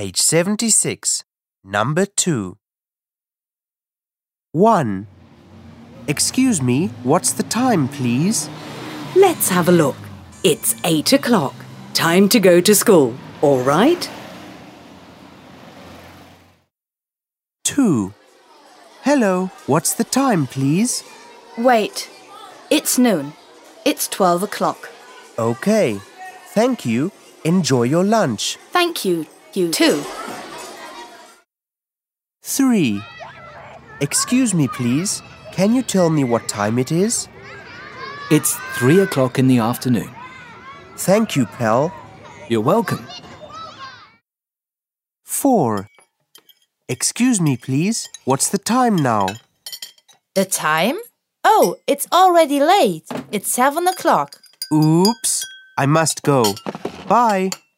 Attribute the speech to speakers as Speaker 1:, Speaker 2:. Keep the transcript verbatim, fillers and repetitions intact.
Speaker 1: Page seventy-six, number two. one. Excuse me, what's the time, please?
Speaker 2: Let's have a look. It's eight o'clock. Time to go to school, all right?
Speaker 1: two. Hello, what's the time, please?
Speaker 3: Wait, it's noon. It's twelve o'clock.
Speaker 1: Okay, thank you. Enjoy your lunch.
Speaker 3: Thank you, you too.
Speaker 1: three. Excuse me, please. Can you tell me what time it is?
Speaker 4: It's three o'clock in the afternoon.
Speaker 1: Thank you, pal.
Speaker 4: You're welcome.
Speaker 1: four. Excuse me, please. What's the time now?
Speaker 3: The time? Oh, it's already late. It's seven o'clock.
Speaker 1: Oops. I must go. Bye.